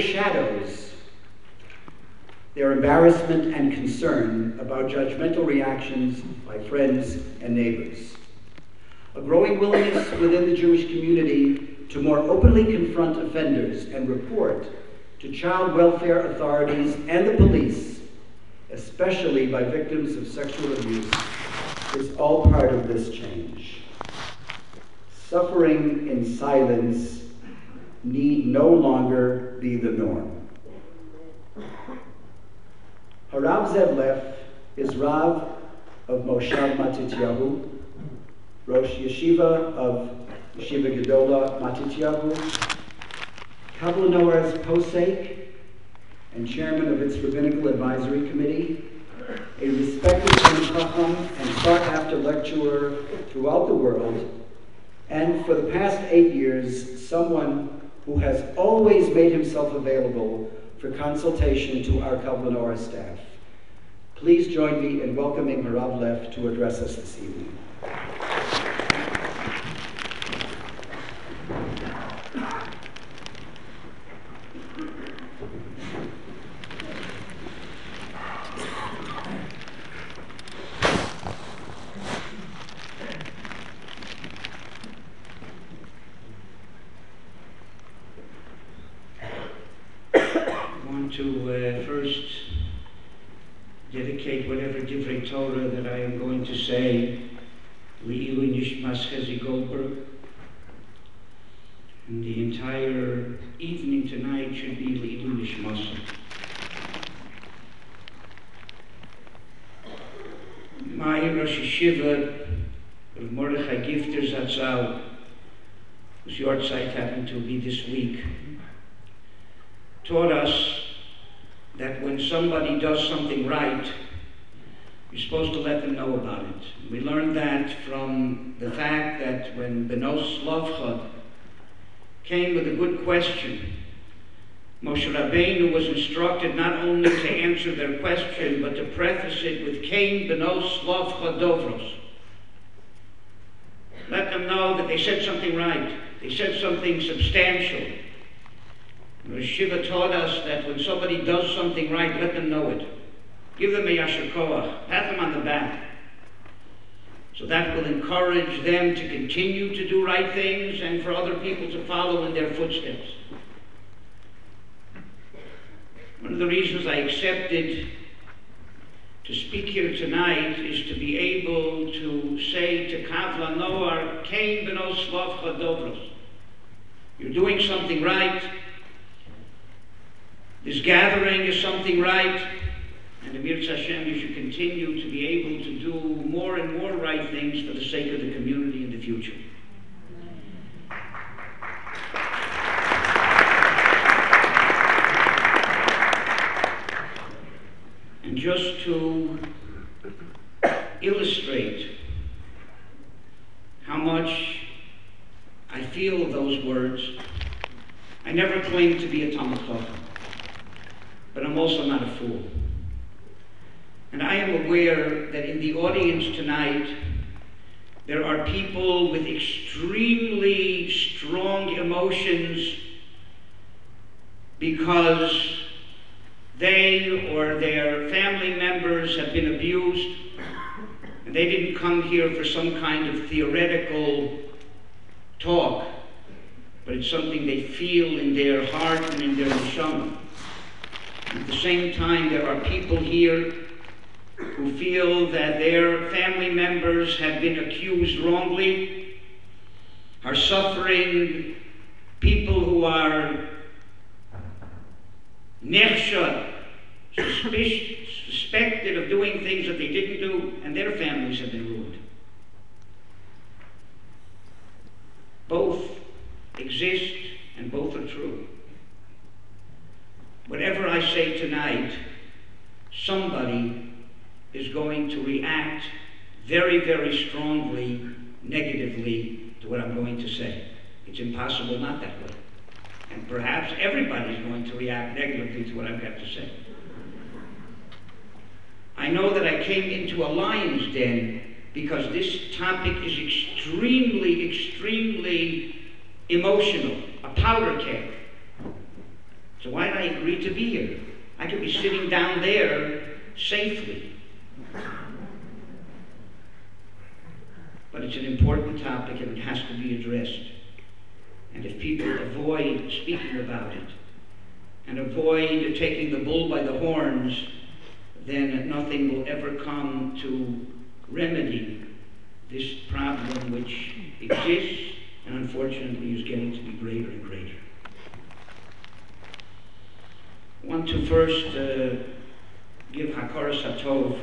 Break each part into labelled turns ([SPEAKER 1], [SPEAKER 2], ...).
[SPEAKER 1] overshadows their embarrassment and concern about judgmental reactions by friends and neighbors. A growing willingness within the Jewish community to more openly confront offenders and report to child welfare authorities and the police, especially by victims of sexual abuse, is all part of this change. Suffering in silence need no longer be the norm. Harav Zev Leff is Rav of Moshav Matityahu, Rosh Yeshiva of Yeshiva Gedola Matityahu, Kabbalah Noah's Posek, and chairman of its Rabbinical Advisory Committee, a respected Talmid Chacham and sought-after lecturer throughout the world, and for the past 8 years, someone who has always made himself available for consultation to our Kabbalah Noah staff. Please join me in welcoming Harav Leff to address us this evening.
[SPEAKER 2] First dedicate whatever divrei Torah that I am going to say Le'ilu Nishmas Chezi Goldberg, and the entire evening tonight should be Le'ilu Nishmas. My Rosh Yeshiva of Mordechai Gifter Zatzal, whose yahrzeit happened to be this week, taught us that when somebody does something right, you're supposed to let them know about it. We learned that from the fact that when Benos Slavcha came with a good question, Moshe Rabbeinu was instructed not only to answer their question, but to preface it with Kain Benos Slavcha Dovros. Let them know that they said something right. They said something substantial. Rosh Shiva taught us that when somebody does something right, let them know it. Give them a yasher koach, pat them on the back. So that will encourage them to continue to do right things and for other people to follow in their footsteps. One of the reasons I accepted to speak here tonight is to be able to say to Kavla Noar, Kain Benos Slavcha Dovros. You're doing something right. This gathering is something right, and Amir Hashem, you should continue to be able to do more and more right things for the sake of the community in the future. And just to illustrate how much I feel those words, I never claimed to be a Talmid Chacham, but I'm also not a fool. And I am aware that in the audience tonight, there are people with extremely strong emotions because they or their family members have been abused, and they didn't come here for some kind of theoretical talk, but it's something they feel in their heart and in their neshama. At the same time, there are people here who feel that their family members have been accused wrongly, are suffering, people who are nechshad, suspected of doing things that they didn't do, and their families have been ruined. Both exist and both are true. Whatever I say tonight, somebody is going to react very, very strongly, negatively to what I'm going to say. It's impossible not that way. And perhaps everybody's going to react negatively to what I've got to say. I know that I came into a lion's den because this topic is extremely, extremely emotional, a powder keg. So why did I agree to be here? I could be sitting down there safely. But it's an important topic and it has to be addressed. And if people avoid speaking about it and avoid taking the bull by the horns, then nothing will ever come to remedy this problem which exists and unfortunately is getting to be greater and greater. I want to first give Hakaras HaTov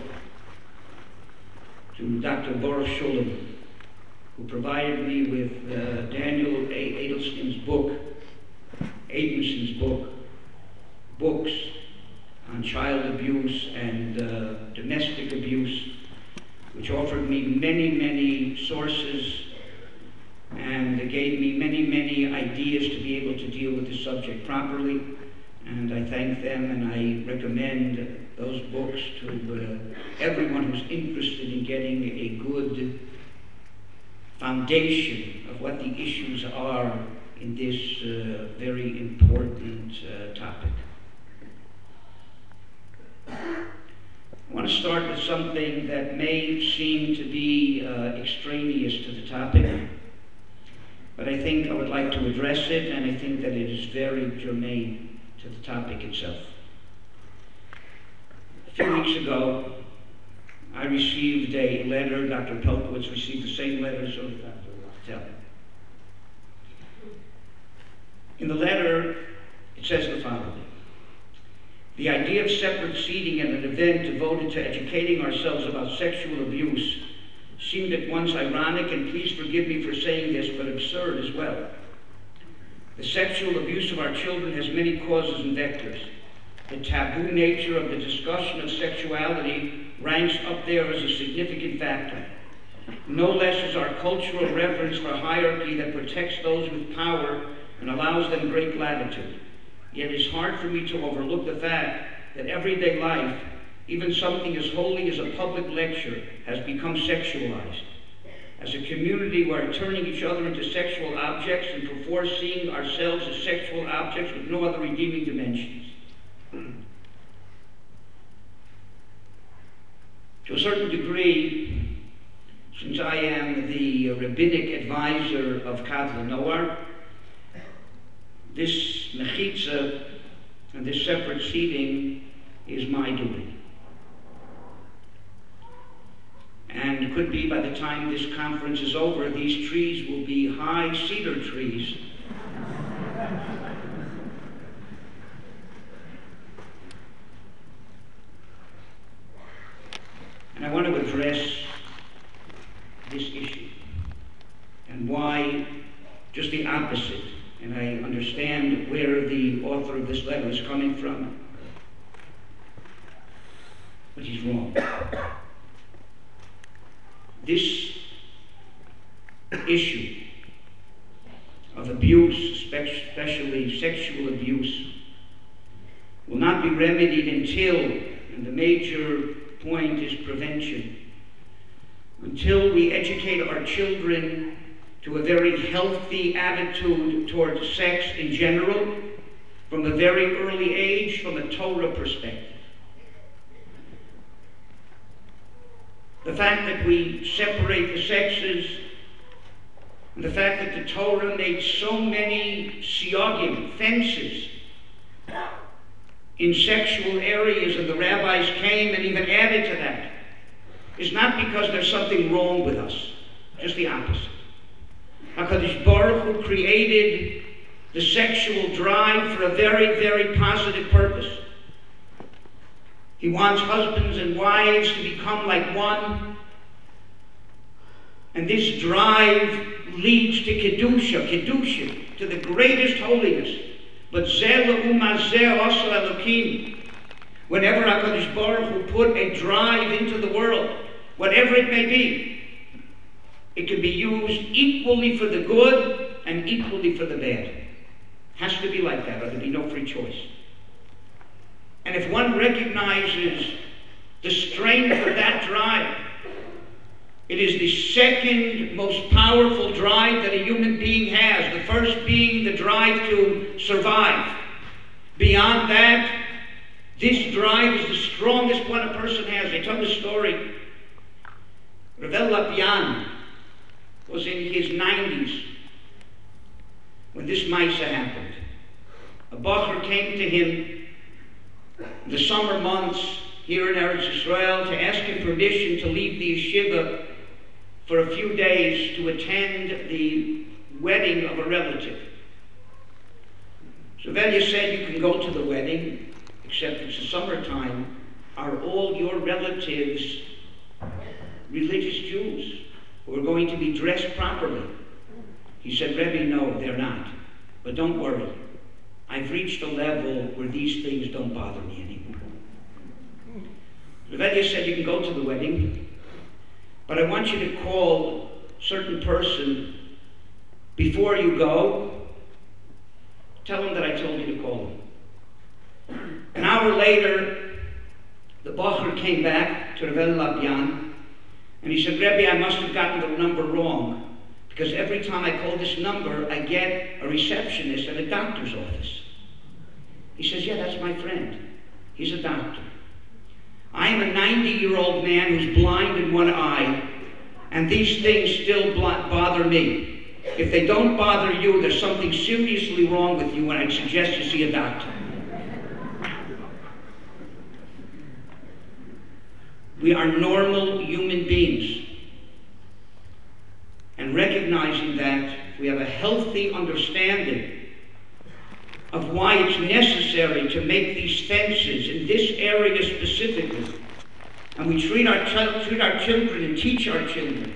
[SPEAKER 2] to Dr. Baruch Shulam, who provided me with Daniel Adelson's book, Adamson's book, books on child abuse and domestic abuse, which offered me many, many sources and gave me many, many ideas to be able to deal with the subject properly. And I thank them and I recommend those books to everyone who's interested in getting a good foundation of what the issues are in this very important topic. I want to start with something that may seem to be extraneous to the topic, but I think I would like to address it, and I think that it is very germane to the topic itself. A few weeks ago, I received a letter. Dr. Pelkowitz received the same letter, so did Dr. Rachtel. In the letter, it says the following: the idea of separate seating at an event devoted to educating ourselves about sexual abuse seemed at once ironic, and please forgive me for saying this, but absurd as well. The sexual abuse of our children has many causes and vectors. The taboo nature of the discussion of sexuality ranks up there as a significant factor. No less is our cultural reverence for hierarchy that protects those with power and allows them great latitude. Yet it is hard for me to overlook the fact that everyday life, even something as holy as a public lecture, has become sexualized. As a community, we are turning each other into sexual objects and perforce seeing ourselves as sexual objects with no other redeeming dimensions. To a certain degree, since I am the rabbinic advisor of Kavla Noar, this mechitza and this separate seating is my doing. And it could be by the time this conference is over, these trees will be high cedar trees. And I want to address this issue and why just the opposite. And I understand where the author of this letter is coming from, but he's wrong. This issue of abuse, especially sexual abuse, will not be remedied until, and the major point is prevention, until we educate our children to a very healthy attitude towards sex in general, from a very early age, from a Torah perspective. The fact that we separate the sexes, and the fact that the Torah made so many siyagim, fences, in sexual areas, and the rabbis came and even added to that, is not because there's something wrong with us, just the opposite. HaKadosh Baruch Hu created the sexual drive for a very, very positive purpose. He wants husbands and wives to become like one. And this drive leads to Kedusha, to the greatest holiness. But whenever HaKadosh Baruch Hu put a drive into the world, whatever it may be, it can be used equally for the good and equally for the bad. Has to be like that, or there'll be no free choice. And if one recognizes the strength of that drive, it is the second most powerful drive that a human being has. The first being the drive to survive. Beyond that, this drive is the strongest one a person has. They tell the story. Revel Lapian was in his 90s when this Maisa happened. A Bacher came to him in the summer months here in Eretz Israel to ask him permission to leave the yeshiva for a few days to attend the wedding of a relative. So Velia said, you can go to the wedding, except it's the summertime. Are all your relatives religious Jews who are going to be dressed properly? He said, Rebbe, no, they're not. But don't worry. I've reached a level where these things don't bother me anymore. Rebbe said, you can go to the wedding, but I want you to call a certain person before you go. Tell him that I told you to call him. An hour later, the Bacher came back to Revel Lapian, and he said, Rebbe, I must have gotten the number wrong, because every time I call this number, I get a receptionist at a doctor's office. He says, yeah, that's my friend. He's a doctor. I am a 90-year-old man who's blind in one eye, and these things still bother me. If they don't bother you, there's something seriously wrong with you, and I'd suggest you see a doctor. We are normal human beings. And recognizing that, we have a healthy understanding of why it's necessary to make these fences in this area specifically. And we treat our children and teach our children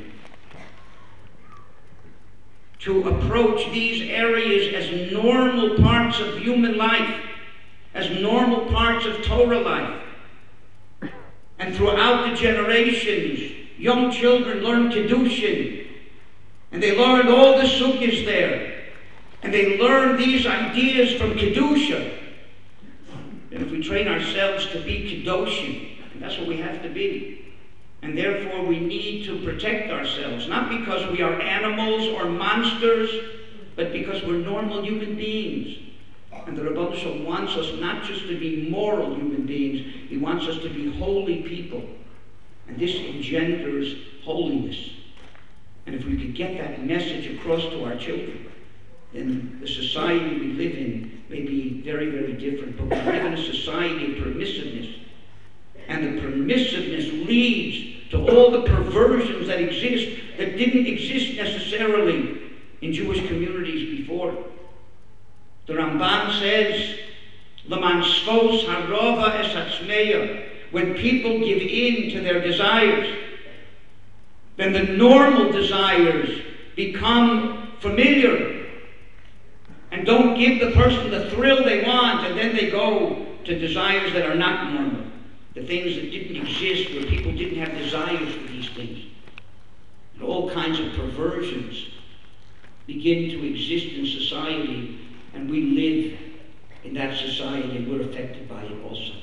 [SPEAKER 2] to approach these areas as normal parts of human life, as normal parts of Torah life. And throughout the generations, young children learn Kiddushin, and they learn all the sukkahs there. And they learn these ideas from Kedusha. And if we train ourselves to be Kedoshim, and that's what we have to be. And therefore we need to protect ourselves, not because we are animals or monsters, but because we're normal human beings. And the Rebbe Shalom wants us not just to be moral human beings, he wants us to be holy people. And this engenders holiness. And if we could get that message across to our children, then the society we live in may be very, very different. But we live in a society of permissiveness. And the permissiveness leads to all the perversions that exist that didn't exist necessarily in Jewish communities before. The Ramban says, L'man skos harova es hatzmeya, when people give in to their desires, then the normal desires become familiar and don't give the person the thrill they want, and then they go to desires that are not normal, the things that didn't exist, where people didn't have desires for these things. And all kinds of perversions begin to exist in society, and we live in that society, and we're affected by it also.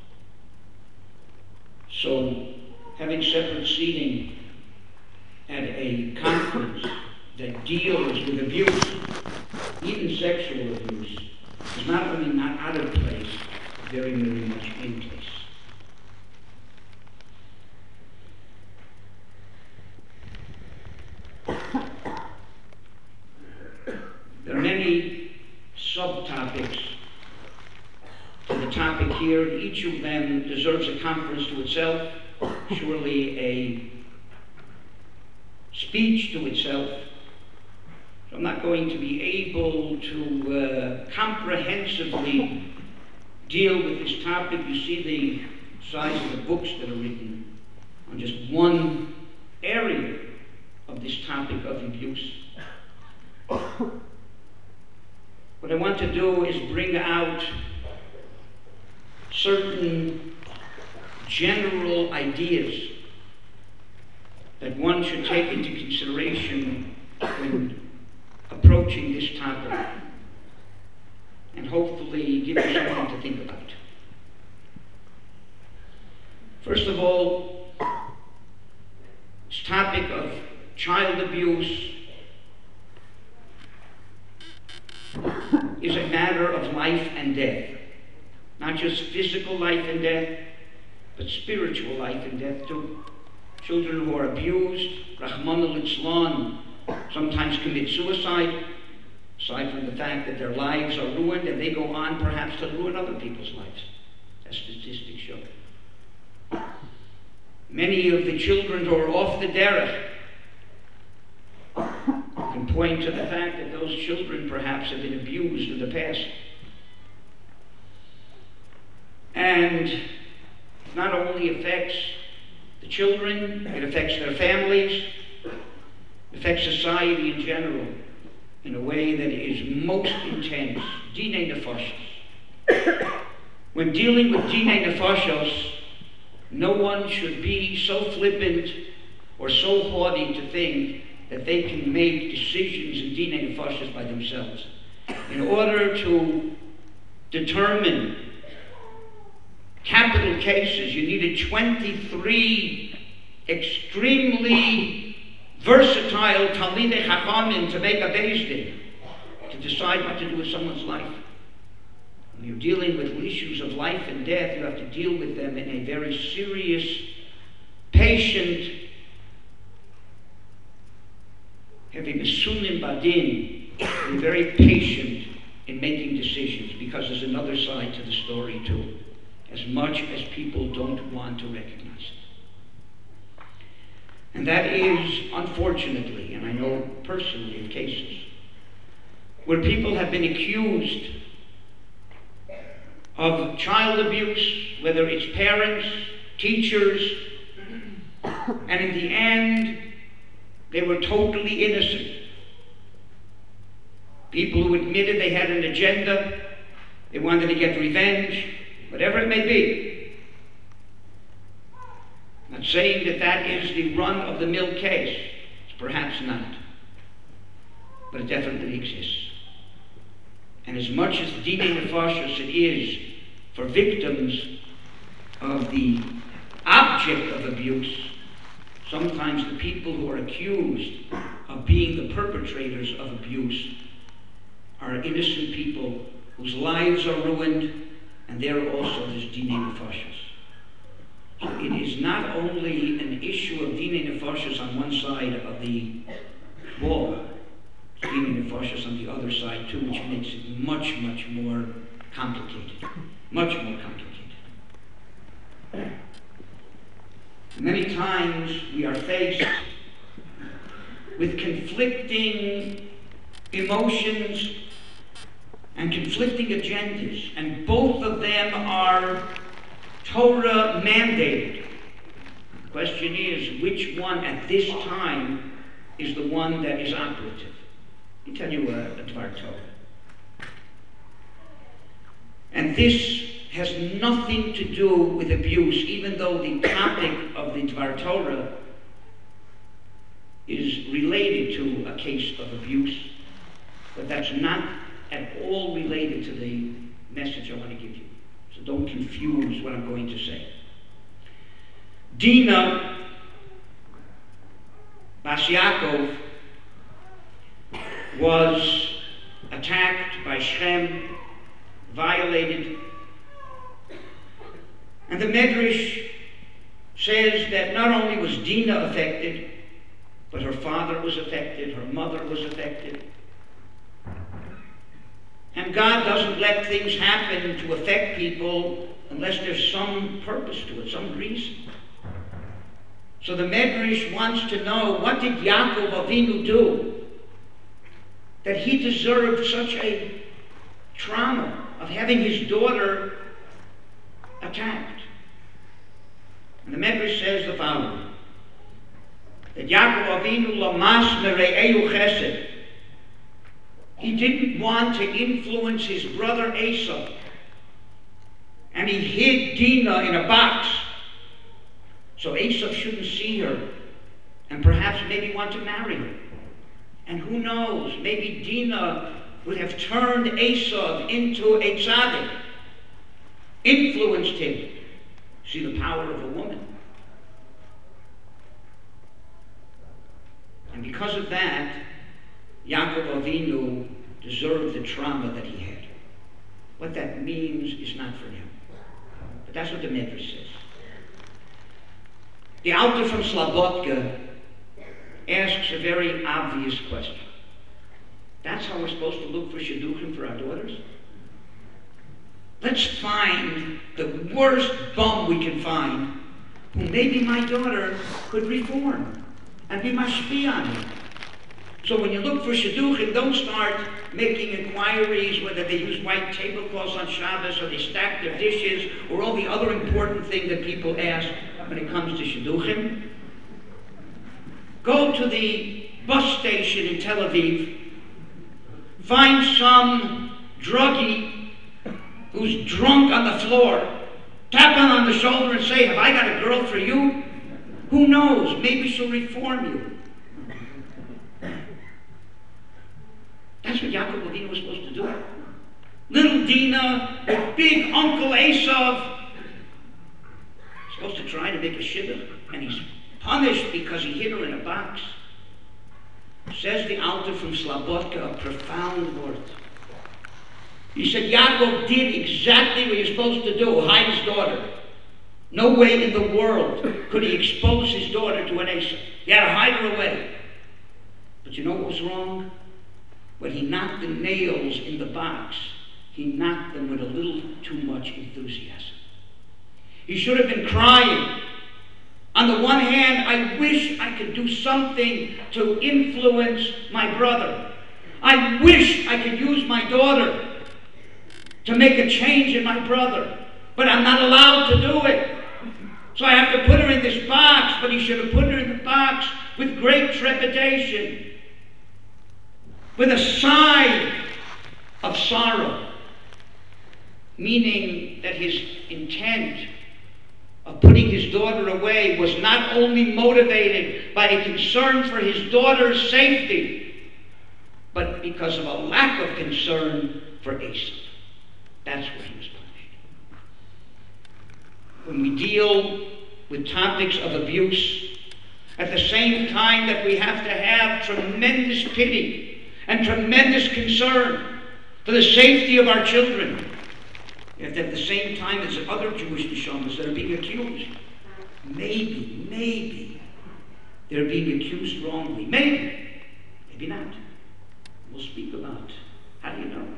[SPEAKER 2] So, having separate seating at a conference that deals with abuse, even sexual abuse, is not only not out of place, very, very much in place. There are many subtopics to the topic here. Each of them deserves a conference to itself, surely a speech to itself. So I'm not going to be able to comprehensively deal with this topic. You see the size of the books that are written on just one area of this topic of abuse. What I want to do is bring out certain general ideas that one should take into consideration when approaching this topic, and hopefully give you something to think about. First of all, this topic of child abuse is a matter of life and death. Not just physical life and death, but spiritual life and death too. Children who are abused, Rahman al-Islam, sometimes commit suicide, aside from the fact that their lives are ruined, and they go on perhaps to ruin other people's lives, as statistics show. Many of the children who are off the derech can point to the fact that those children perhaps have been abused in the past. And it not only affects the children, it affects their families, it affects society in general in a way that is most intense. Dinei nefashos. When dealing with dinei nefashos, no one should be so flippant or so haughty to think that they can make decisions in dinei nefashos by themselves. In order to determine capital cases, you needed 23 extremely versatile Talmidei Chachamim to make a Beis Din, to decide what to do with someone's life. When you're dealing with issues of life and death, you have to deal with them in a very serious, patient, having Mesunim Badin, be very patient in making decisions, because there's another side to the story too, as much as people don't want to recognize it. And that is, unfortunately, and I know personally of cases, where people have been accused of child abuse, whether it's parents, teachers, and in the end, they were totally innocent. People who admitted they had an agenda, they wanted to get revenge, whatever it may be. I'm not saying that that is the run-of-the-mill case. It's perhaps not. But it definitely exists. And as much as dinei nefashos it is for victims of the object of abuse, sometimes the people who are accused of being the perpetrators of abuse are innocent people whose lives are ruined, and there also is dinei nefashos. So it is not only an issue of dinei nefashos on one side of the wall, it's dinei nefashos on the other side too, which makes it much, much more complicated. Much more complicated. Many times we are faced with conflicting emotions and conflicting agendas, and both of them are Torah mandated. The question is, which one at this time is the one that is operative? Let me tell you a Dvar Torah. And this has nothing to do with abuse, even though the topic of the Dvar Torah is related to a case of abuse, but that's not at all related to the message I want to give you. So don't confuse what I'm going to say. Dinah Bas Yaakov was attacked by Shem, violated, and the Medrash says that not only was Dinah affected, but her father was affected, her mother was affected. And God doesn't let things happen to affect people unless there's some purpose to it, some reason. So the Medrash wants to know, what did Yaakov Avinu do that he deserved such a trauma of having his daughter attacked? And the Medrash says the following, that Yaakov Avinu lamas mere'ehu chesed. He didn't want to influence his brother Esau, and he hid Dinah in a box so Esau shouldn't see her and perhaps maybe want to marry her. And who knows, maybe Dinah would have turned Esau into a tzaddik, influenced him. See the power of a woman. And because of that, Yaakov Avinu deserved the trauma that he had. what that means is not for him. But that's what the Medrash says. The Alter from Slobodka asks a very obvious question. That's how we're supposed to look for shidduchim for our daughters? Let's find the worst bum we can find, who maybe my daughter could reform and be mashpia on him. So when you look for shidduchim, don't start making inquiries whether they use white tablecloths on Shabbos or they stack their dishes or all the other important things that people ask when it comes to shidduchim. Go to the bus station in Tel Aviv, find some druggie who's drunk on the floor, tap him on the shoulder and say, have I got a girl for you? Who knows? Maybe she'll reform you. That's what Yaakov Avinu was supposed to do. Little Dinah, with big Uncle Esav, supposed to try to make a shidduch, and he's punished because he hid her in a box. Says the Alter from Slobodka, a profound word. He said Yaakov did exactly what he was supposed to do, hide his daughter. No way in the world could he expose his daughter to an Esav. He had to hide her away. But you know what was wrong? When he knocked the nails in the box, he knocked them with a little too much enthusiasm. He should have been crying. On the one hand, I wish I could do something to influence my brother. I wish I could use my daughter to make a change in my brother. But I'm not allowed to do it. So I have to put her in this box, but he should have put her in the box with great trepidation, with a sigh of sorrow, meaning that his intent of putting his daughter away was not only motivated by a concern for his daughter's safety, but because of a lack of concern for Esav. That's where he was punished. When we deal with topics of abuse, at the same time that we have to have tremendous pity and tremendous concern for the safety of our children, at the same time as other Jewish neshamas that are being accused. Maybe they're being accused wrongly. Maybe not. We'll speak about how do you know.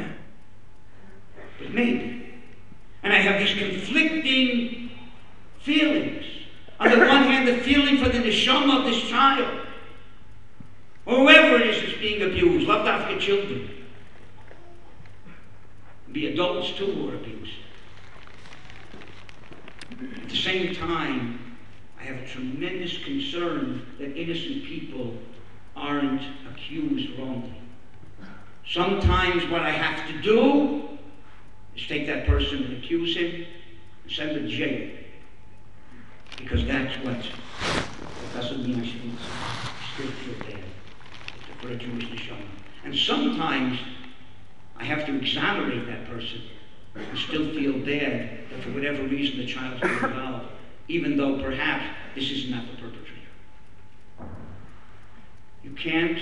[SPEAKER 2] But maybe. And I have these conflicting feelings. On the one hand, the feeling for the neshama of this child, or whoever it is that's being abused, love African children. Be adults too who are abused. At the same time, I have a tremendous concern that innocent people aren't accused wrongly. Sometimes what I have to do is take that person and accuse him and send him to jail. Because that's what it doesn't mean I should still feel bad for a Jewish neshama. And sometimes I have to exonerate that person and still feel bad that for whatever reason the child's been involved, even though perhaps this is not the perpetrator. You can't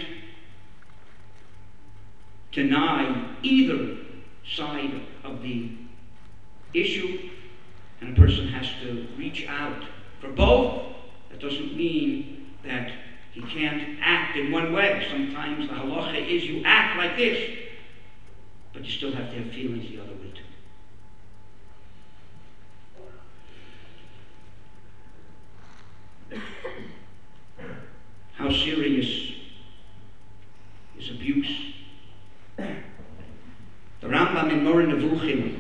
[SPEAKER 2] deny either side of the issue, and a person has to reach out for both. That doesn't mean that he can't act in one way. Sometimes the halacha is you act like this, but you still have to have feelings the other way too. How serious is abuse? The Rambam in Moreh Nevuchim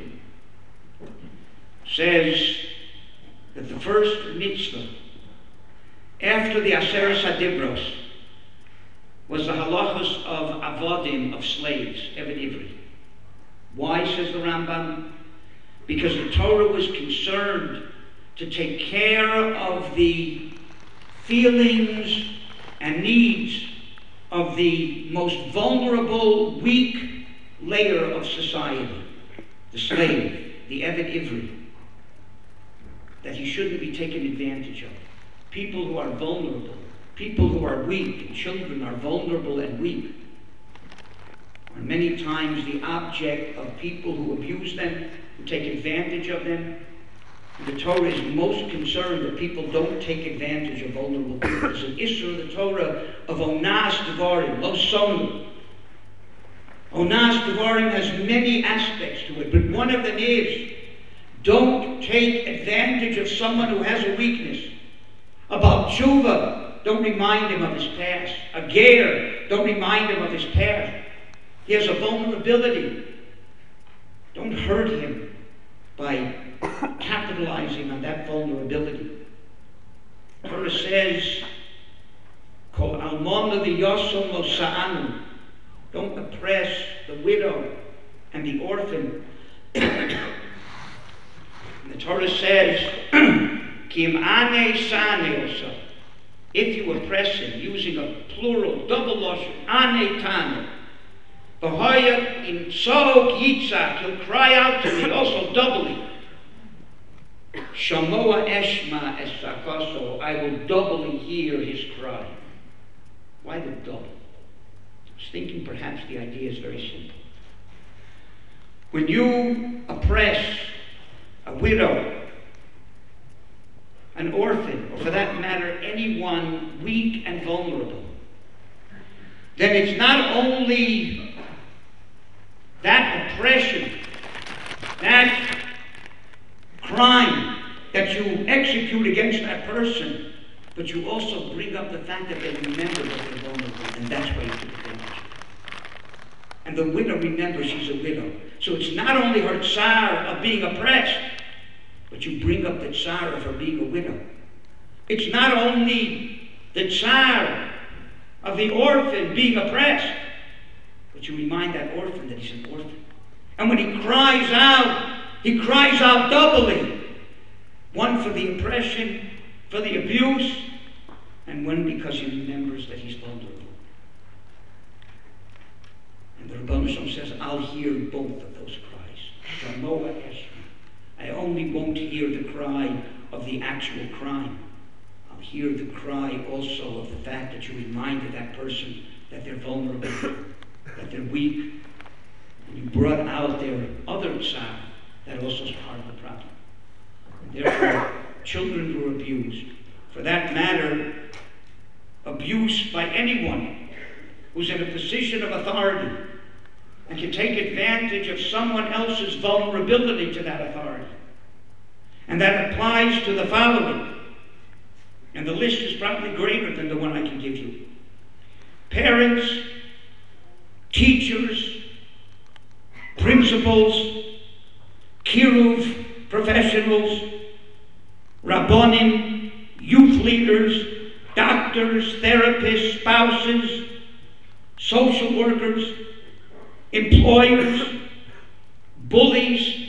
[SPEAKER 2] says that the first mitzvah after the Aseret HaDibros was the halachos of avodim, of slaves, Eved Ivri. Why, says the Rambam? Because the Torah was concerned to take care of the feelings and needs of the most vulnerable, weak layer of society, the slave, the Eved Ivri, that he shouldn't be taken advantage of. People who are vulnerable, people who are weak, and children are vulnerable and weak. are many times the object of people who abuse them, who take advantage of them. And the Torah is most concerned that people don't take advantage of vulnerable people. There's an issue of the Torah of onas devarim, lo sonu. Onas devarim has many aspects to it, but one of them is don't take advantage of someone who has a weakness. About tshuva, don't remind him of his past. A ger, don't remind him of his past. He has a vulnerability. Don't hurt him by capitalizing on that vulnerability. The Torah says, Kol almona v'yosom lo sa'anu. Don't oppress the widow and the orphan. And the Torah says, Kim ane sane osa. If you oppress him, using a plural, double lashon, ane tane. V'hoya in so yitzak, he'll cry out to me, also doubly. Shamoa eshma esakaso, I will doubly hear his cry. Why the double? I was thinking perhaps the idea is very simple. When you oppress a widow, an orphan, or for that matter, anyone weak and vulnerable, then it's not only that oppression, that crime that you execute against that person, but you also bring up the fact that they remember that they're vulnerable, and that's why you took advantage. And the widow remembers she's a widow. So it's not only her tsar of being oppressed, but you bring up the tsar of her being a widow. It's not only the tsar of the orphan being oppressed, but you remind that orphan that he's an orphan. And when he cries out doubly. One for the oppression, for the abuse, and one because he remembers that he's vulnerable. And the Rebbeinu Shalom says, I'll hear both of those cries. Shamoa Eshma. I only won't hear the cry of the actual crime. I'll hear the cry also of the fact that you reminded that person that they're vulnerable, that they're weak, and you brought out their other tsar. That also is part of the problem. And therefore, children who are abused, for that matter, abuse by anyone who's in a position of authority and can take advantage of someone else's vulnerability to that authority. And that applies to the following. And the list is probably greater than the one I can give you. Parents, teachers, principals, kiruv professionals, rabbonim, youth leaders, doctors, therapists, spouses, social workers, employers, bullies,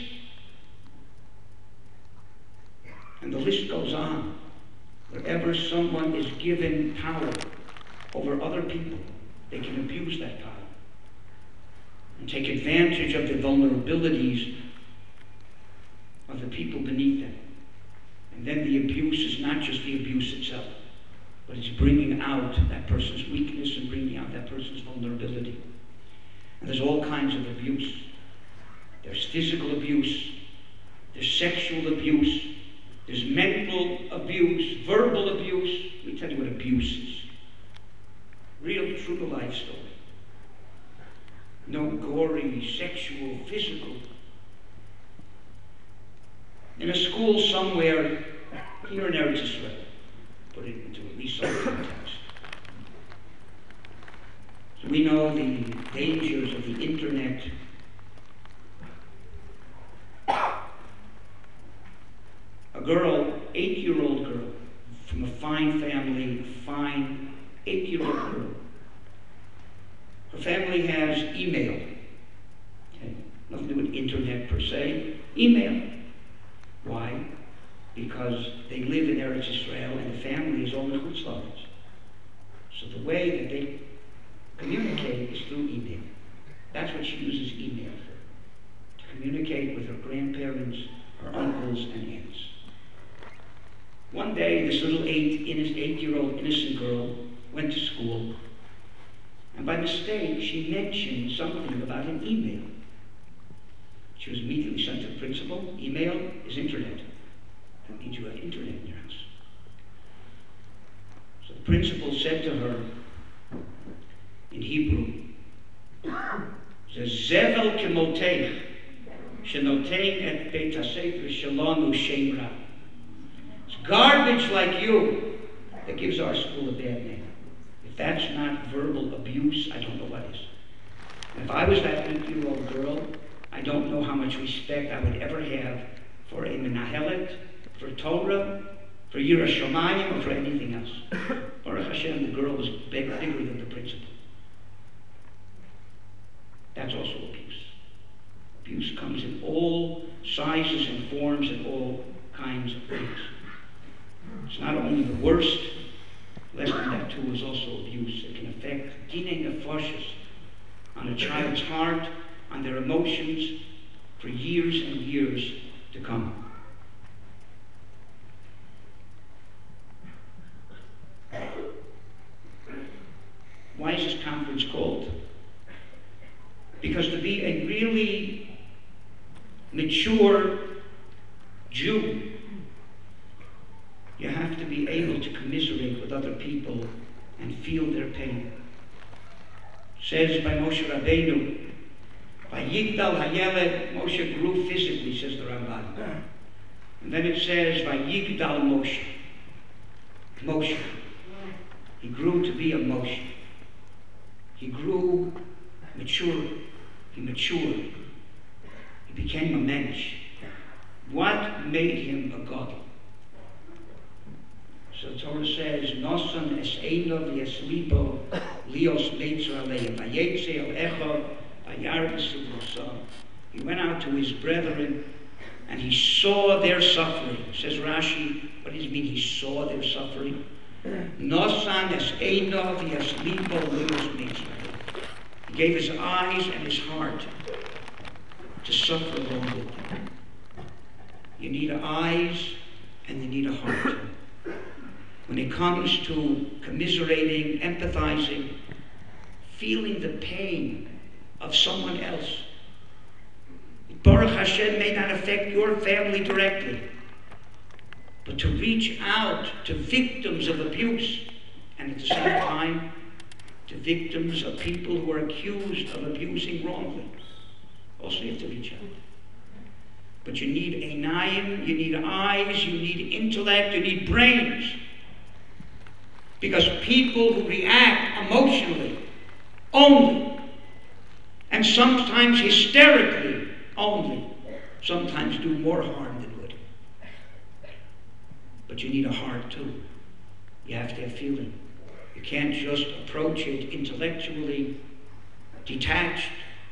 [SPEAKER 2] and the list goes on. Wherever someone is given power over other people, they can abuse that power and take advantage of the vulnerabilities of the people beneath them. And then the abuse is not just the abuse itself, but it's bringing out that person's weakness and bringing out that person's vulnerability. And there's all kinds of abuse. There's physical abuse, there's sexual abuse, there's mental abuse, verbal abuse. Let me tell you what abuse is. Real, true life story. No gory, sexual, physical. In a school somewhere here in Eretz Yisrael, put it into at least some context. So we know the dangers of the internet. A girl, 8-year-old girl, from a fine family, a fine 8-year-old girl. Her family has email. Okay? Nothing to do with internet per se. Email. Why? Because they live in Eretz Yisrael and the family is all in Chutz La'aretz. So the way that they communicate is through email. That's what she uses email for. To communicate with her grandparents, her uncles, and aunts. One day, this little 8-year-old innocent girl went to school, And by mistake, she mentioned something about an email. She was immediately sent to the principal. Email is internet. That means you have internet in your house. So the principal said to her in Hebrew, Zevel kemoteich, shenotein et beit hasefer shalonu shem ra. It's garbage like you that gives our school a bad name. If that's not verbal abuse, I don't know what is. And if I was that 50-year-old girl, I don't know how much respect I would ever have for a menahelet, for Torah, for Yira Shomayim, or for anything else. Baruch Hashem, the girl was bigger than the principal. That's also abuse. Abuse comes in all sizes and forms and all kinds of things. It's not only the worst, less than that too is also abuse. It can affect dinei nefashos, on a child's heart, on their emotions, for years and years to come. Why is this conference called? Because to be a really mature Jew, you have to be able to commiserate with other people and feel their pain. It says by Moshe Rabbeinu, by Yigdal Hayeled, Moshe grew physically, says the Ramban. And then it says by Yigdal Moshe. Moshe. He grew to be a Moshe. He grew mature. He matured. He became a mensch. What made him a god? So the Torah says, Nosan es eino v'es libo lios meitzor aleim vayetze el echo vayar b'sivlosa. He went out to his brethren and he saw their suffering. Says Rashi, what does it mean he saw their suffering? Nosan es eino v'es libo lios meitzor. He gave his eyes and his heart to suffer along with them. You need eyes and you need a heart. When it comes to commiserating, empathizing, feeling the pain of someone else, Baruch Hashem may not affect your family directly, but to reach out to victims of abuse and at the same time to victims of people who are accused of abusing wrongly. Also you have to reach out. But you need einayim, you need eyes, you need intellect, you need brains. Because people who react emotionally only, and sometimes hysterically only, sometimes do more harm than good. But you need a heart too. You have to have feeling. You can't just approach it intellectually, detached.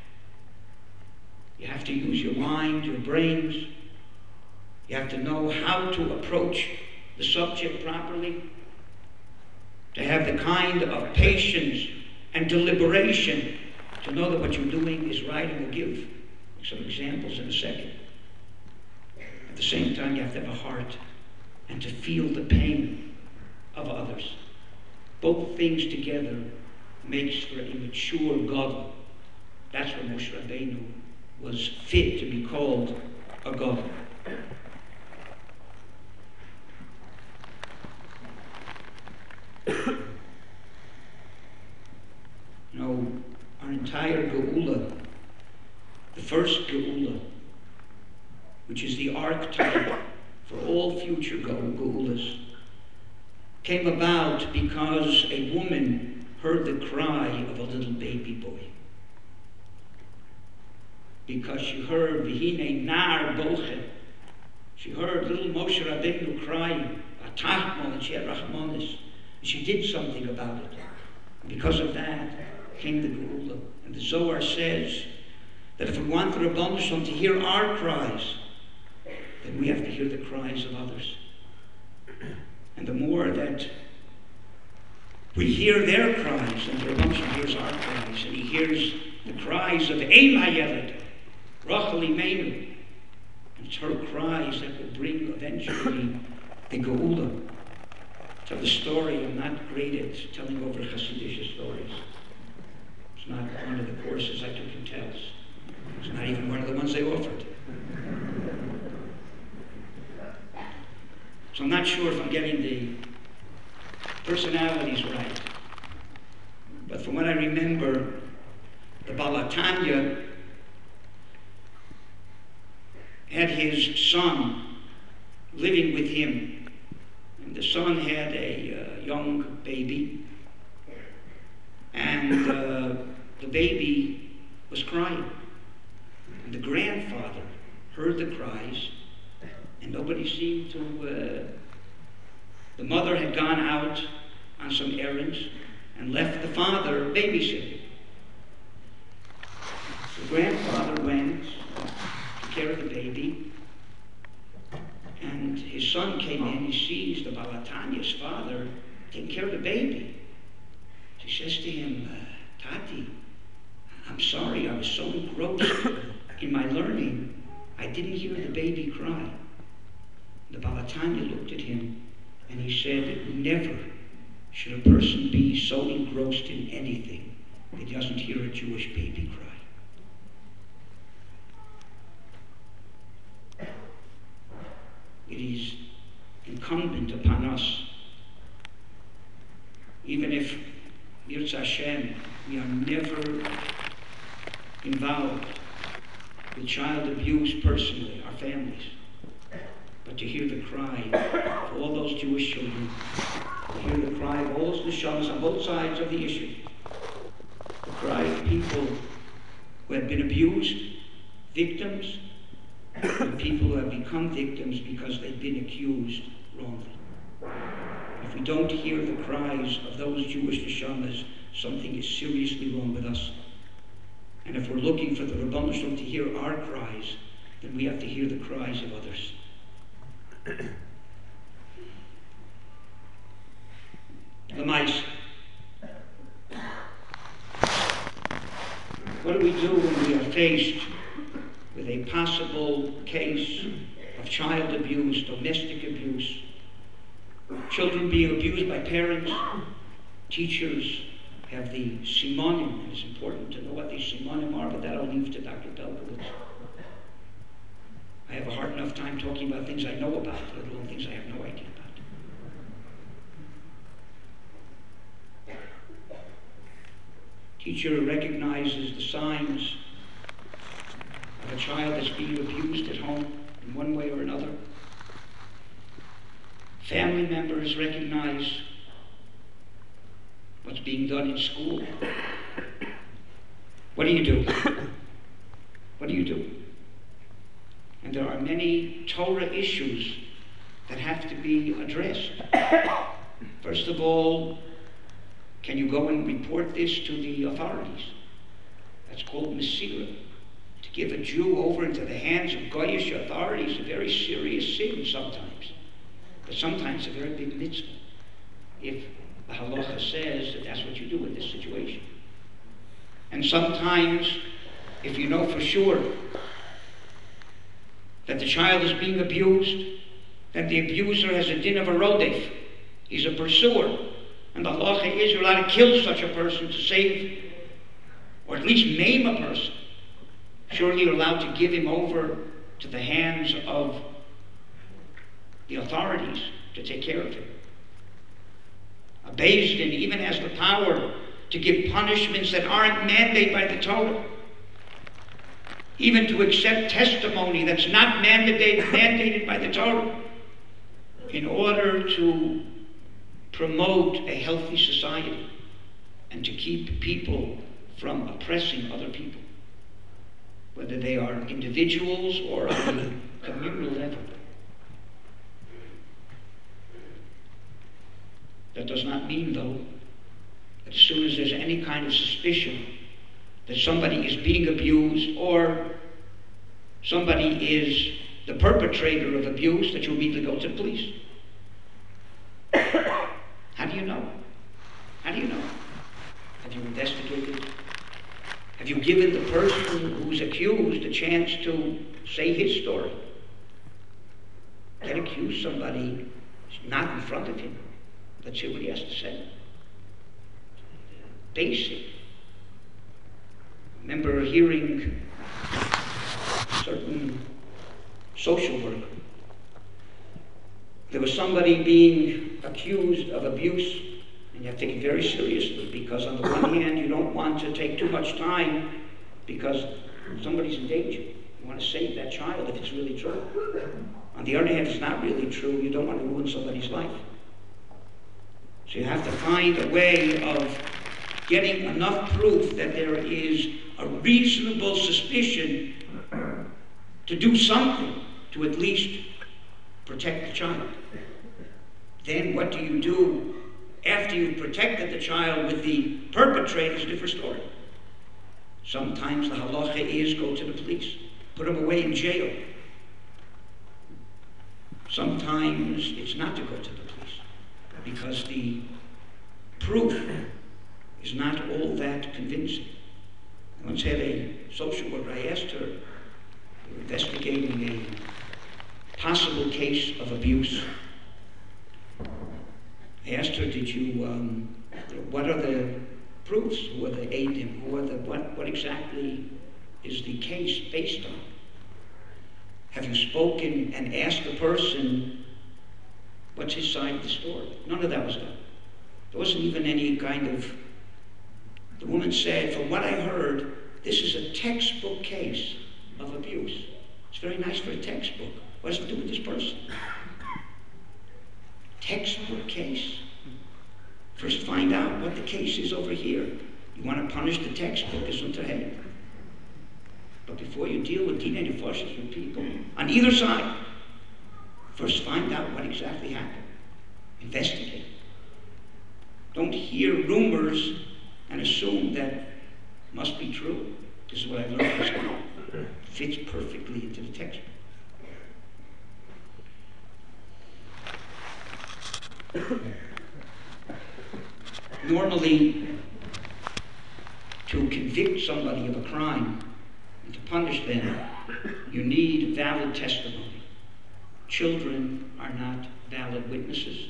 [SPEAKER 2] You have to use your mind, your brains. You have to know how to approach the subject properly, to have the kind of patience and deliberation to know that what you're doing is right, and we'll give some examples in a second. At the same time, you have to have a heart and to feel the pain of others. Both things together makes for a mature God. That's what Moshe Rabbeinu was fit to be called a God. You know, our entire Geula, the first Geula, which is the archetype for all future Geulas, came about because a woman heard the cry of a little baby boy. Because she heard V'hine nar boche. She heard little Moshe Rabbeinu crying, Atachmon, and she had Rachmanis. And she did something about it. Because of that came the Geula. And the Zohar says that if we want the Rabban Shalom to hear our cries, then we have to hear the cries of others. And the more that we hear their cries, and the Rabban Shalom hears our cries, and he hears the cries of Eim HaYeled, Rachel Imeinu, and it's her cries that will bring eventually the Geula. Tell the story. I'm not great at telling over Hasidic stories. not one of the courses I took in TELS. It's not even one of the ones they offered. So I'm not sure if I'm getting the personalities right. But from what I remember, the Baal HaTanya had his son living with him. And the son had a young baby. And the baby was crying. And the grandfather heard the cries, and nobody seemed to... the mother had gone out on some errands and left the father babysitting. The grandfather went, took care of the baby, and his son came in. He sees the Baal HaTanya's father taking care of the baby. She says to him, Tati, I'm sorry, I was so engrossed in my learning, I didn't hear the baby cry. The Baal HaTanya looked at him and he said, never should a person be so engrossed in anything that he doesn't hear a Jewish baby cry. It is incumbent upon us, even if Yirtzeh Hashem, we are never involved with child abuse personally, our families, but to hear the cry of all those Jewish children, to hear the cry of all the neshamas on both sides of the issue, the cry of people who have been abused, victims, and people who have become victims because they've been accused wrongly. If we don't hear the cries of those Jewish neshamas, something is seriously wrong with us. And if we're looking for the Ribbono Shel Olam to hear our cries, then we have to hear the cries of others. Lamais. What do we do when we are faced with a possible case of child abuse, domestic abuse, children being abused by parents? Teachers have the simonim, and it's important to know what these simonim are, but that I'll leave to Dr. Belkowitz. I have a hard enough time talking about things I know about, let alone things I have no idea about. Teacher recognizes the signs of a child that's being abused at home in one way or another. Family members recognize what's being done in school. What do you do? What do you do? And there are many Torah issues that have to be addressed. First of all, can you go and report this to the authorities? That's called Mesira. To give a Jew over into the hands of Goyish authorities is a very serious sin sometimes. But sometimes a very big mitzvah, if the halacha says that that's what you do in this situation. And sometimes, if you know for sure that the child is being abused, then the abuser has a din of a rodef. He's a pursuer. And the halacha is you're allowed to kill such a person to save, or at least maim a person. Surely you're allowed to give him over to the hands of the authorities to take care of him. A Beis Din even has the power to give punishments that aren't mandated by the Torah. Even to accept testimony that's not mandated by the Torah, in order to promote a healthy society and to keep people from oppressing other people, whether they are individuals or on a communal level. That does not mean, though, that as soon as there's any kind of suspicion that somebody is being abused or somebody is the perpetrator of abuse, that you immediately go to the police. How do you know? How do you know? Have you investigated? Have you given the person who's accused a chance to say his story? Can't accuse somebody who's not in front of him. Let's hear what he has to say. Basic remember hearing a certain social worker. There was somebody being accused of abuse, and you have to take it very seriously, because on the one hand, you don't want to take too much time because somebody's in danger. You want to save that child if it's really true. On the other hand, if it's not really true, you don't want to ruin somebody's life. So you have to find a way of getting enough proof that there is a reasonable suspicion to do something to at least protect the child. Then what do you do after you've protected the child with the perpetrator is a different story. Sometimes the halacha is go to the police, put them away in jail. Sometimes it's not to go to the police because the proof is not all that convincing. I once had a social worker, I asked her, we were investigating a possible case of abuse. I asked her, did you, what are the proofs? Who are the aidim? Who are the, what exactly is the case based on? Have you spoken and asked the person what's his side of the story? None of that was done. There wasn't even any kind of, the woman said, from what I heard, this is a textbook case of abuse. It's very nice for a textbook. What does it do with this person? Textbook case. First find out what the case is over here. You want to punish the textbook as unterhand. But before you deal with dinei nefashos with people, on either side, first find out what exactly happened. Investigate. Don't hear rumors and assume that must be true. This is what I've learned in school. Fits perfectly into the textbook. Normally, to convict somebody of a crime and to punish them, you need valid testimony. Children are not valid witnesses.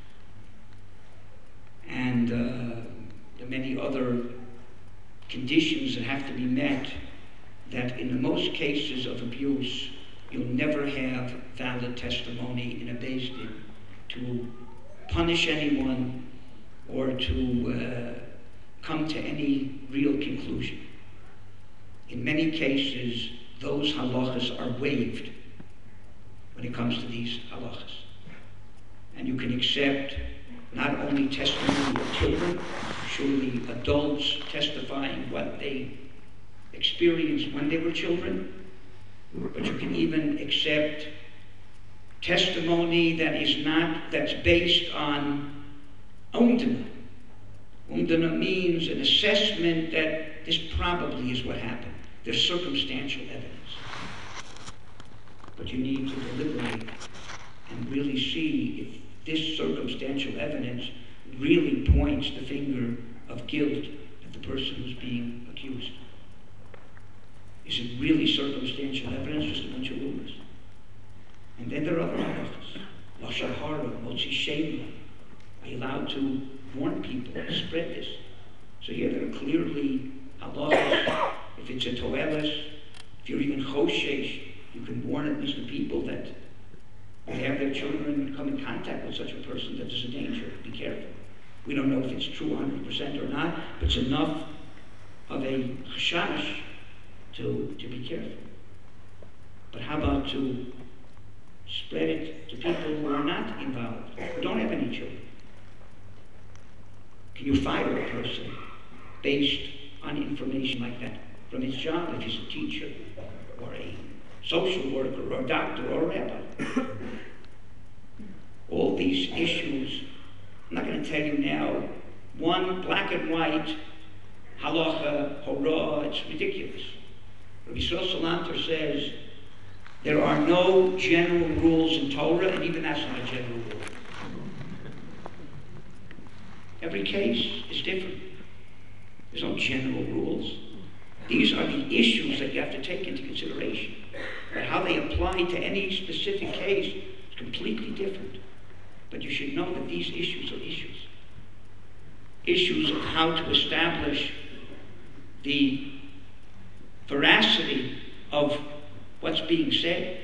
[SPEAKER 2] And there are many other conditions that have to be met that in the most cases of abuse, you'll never have valid testimony in a Beis Din to punish anyone or to come to any real conclusion. In many cases, those halachas are waived when it comes to these halachas. And you can accept not only testimony of children, surely adults testifying what they experienced when they were children, but you can even accept testimony that is not, that's based on umdana. Umdana means an assessment that this probably is what happened. There's circumstantial evidence. But you need to deliberate and really see if this circumstantial evidence really points the finger of guilt at the person who's being accused. Is it really circumstantial evidence, just a bunch of rumors? And then there are other halachas. Lashon hara, motzi shema. Are you allowed to warn people, spread this? So here there are clearly halachas. If it's a toeles, if you're even choshesh, you can warn at least the people that they have their children come in contact with such a person that there's a danger. Be careful. We don't know if it's true 100% or not, but it's enough of a chashash to be careful. But how about to spread it to people who are not involved, who don't have any children? Can you fire a person based on information like that from his job if he's a teacher or a social worker or a doctor or a rabbi? All these issues, I'm not going to tell you now, one black and white, halacha, hora, it's ridiculous. Rabbi Yisrael Salanter says there are no general rules in Torah, and even that's not a general rule. Every case is different. There's no general rules. These are the issues that you have to take into consideration. But how they apply to any specific case is completely different. But you should know that these issues are issues. Issues of how to establish the veracity of what's being said.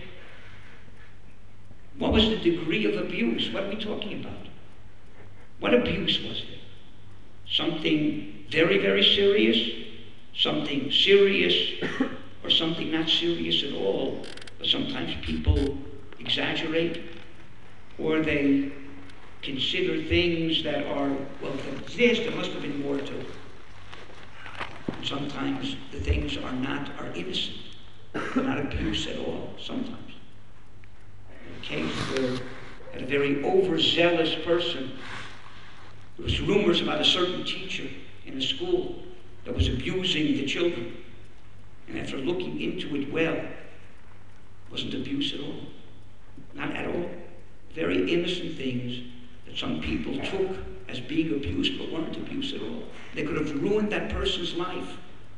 [SPEAKER 2] What was the degree of abuse? What are we talking about? What abuse was there? Something very, very serious? Something serious? Or something not serious at all? But sometimes people exaggerate, or they consider things that are, well, there must have been more to it. And sometimes the things are innocent. They're not abuse at all, sometimes. In a case where had a very overzealous person, there was rumors about a certain teacher in a school that was abusing the children. And after looking into it well, it wasn't abuse at all. Not at all. Very innocent things that some people took as being abuse, but weren't abuse at all. They could have ruined that person's life.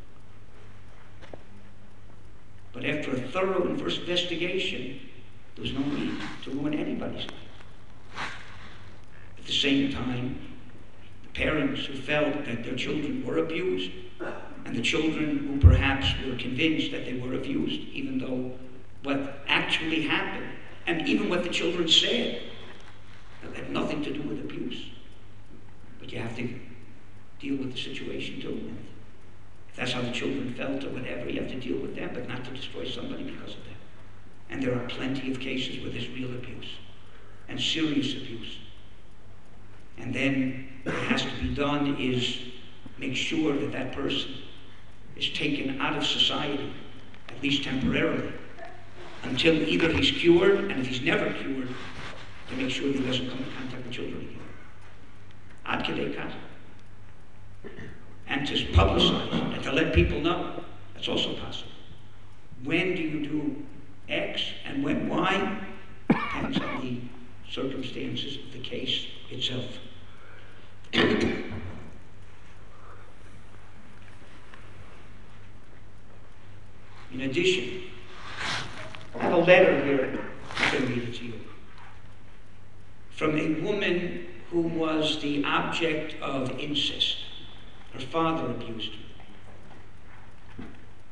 [SPEAKER 2] But after a thorough investigation, there was no need to ruin anybody's life. At the same time, the parents who felt that their children were abused, and the children who perhaps were convinced that they were abused, even though what actually happened, and even what the children said, that had nothing to do with abuse. But you have to deal with the situation too. And if that's how the children felt or whatever, you have to deal with them, but not to destroy somebody because of that. And there are plenty of cases where there's real abuse, and serious abuse. And then what has to be done is make sure that that person is taken out of society, at least temporarily, until either he's cured, and if he's never cured, to make sure that he doesn't come in contact with children again. Ad kedei kach. And to publicize and to let people know, that's also possible. When do you do X and when Y? Depends on the circumstances of the case itself. In addition, I have a letter here, I'm going to read it to you, from a woman who was the object of incest. Her father abused her.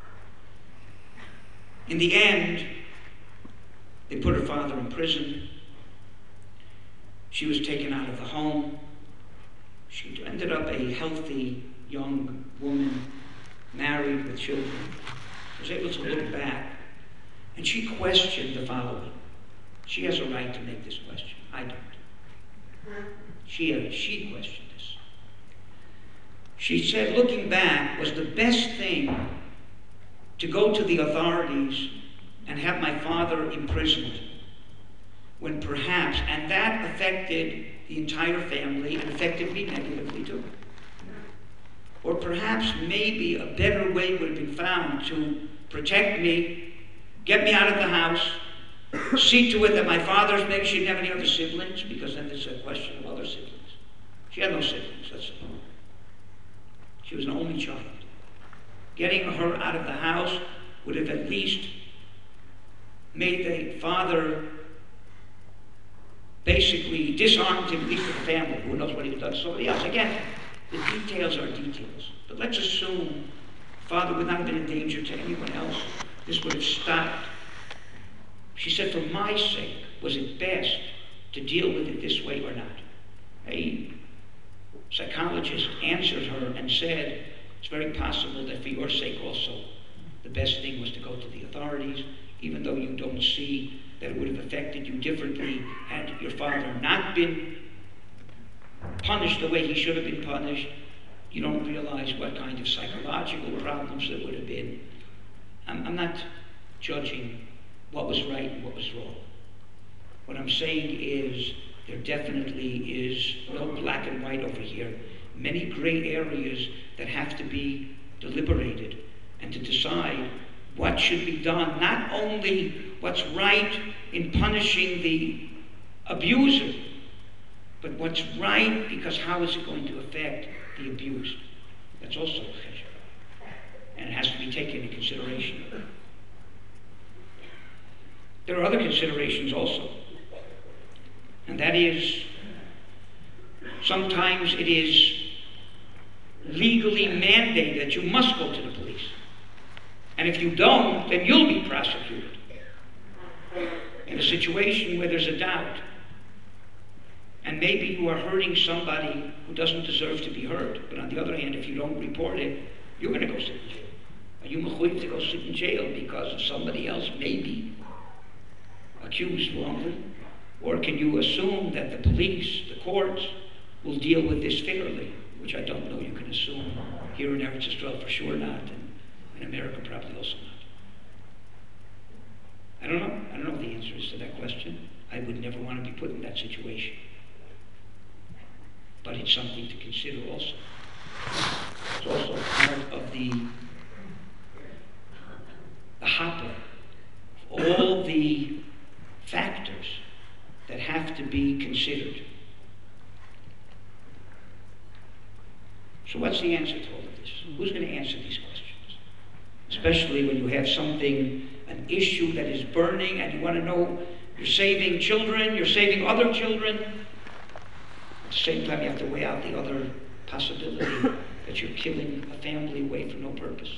[SPEAKER 2] In the end, they put her father in prison. She was taken out of the home. She ended up a healthy young woman, married with children. Was able to look back, and she questioned the following. She has a right to make this question. I don't. She questioned this. She said, looking back, was the best thing to go to the authorities and have my father imprisoned, when perhaps, and that affected the entire family and affected me negatively too. Or perhaps maybe a better way would have been found to protect me, get me out of the house, see to it that my father's, maybe she didn't have any other siblings, because then there's a question of other siblings. She had no siblings, that's it. She was an only child. Getting her out of the house would have at least made the father basically disarmed him, at least for the family. Who knows what he had done to somebody else. Again, the details are details. But let's assume father would not have been a danger to anyone else. This would have stopped. She said, for my sake, was it best to deal with it this way or not? A psychologist answered her and said, it's very possible that for your sake also, the best thing was to go to the authorities, even though you don't see that it would have affected you differently had your father not been punished the way he should have been punished. You don't realize what kind of psychological problems there would have been. I'm not judging what was right and what was wrong. What I'm saying is there definitely is no black and white over here. Many gray areas that have to be deliberated and to decide what should be done, not only what's right in punishing the abuser, but what's right because how is it going to affect the abused? That's also a measure. And it has to be taken into consideration. There are other considerations also. And that is, sometimes it is legally mandated that you must go to the police. And if you don't, then you'll be prosecuted. In a situation where there's a doubt, and maybe you are hurting somebody who doesn't deserve to be hurt, but on the other hand, if you don't report it, you're going to go sit in jail. Are you mechuyev to go sit in jail because of somebody else maybe accused wrongly? Or can you assume that the police, the courts, will deal with this fairly? Which I don't know you can assume. Here in Eretz Yisrael for sure not, and in America probably also not. I don't know. I don't know the answers to that question. I would never want to be put in that situation. But it's something to consider also. It's also part of the hopper, all the factors that have to be considered. So what's the answer to all of this? Who's going to answer these questions? Especially when you have something, an issue that is burning, and you want to know you're saving children, you're saving other children. At the same time, you have to weigh out the other possibility that you're killing a family away for no purpose.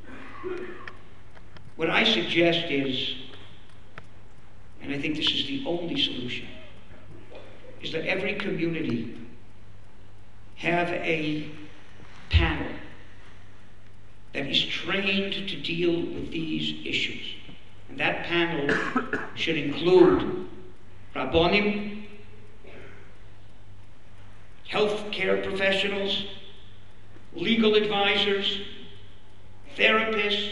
[SPEAKER 2] What I suggest is, and I think this is the only solution, is that every community have a panel that is trained to deal with these issues. And that panel should include Rabbonim, healthcare professionals, legal advisors, therapists,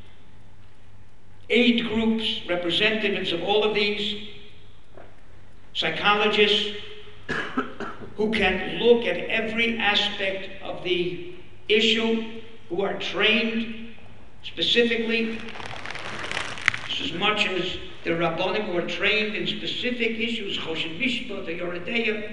[SPEAKER 2] aid groups, representatives of all of these, psychologists, who can look at every aspect of the issue, who are trained specifically, just as much as the Rabbonim who are trained in specific issues, Choshen Mishpat, the Yoredeya,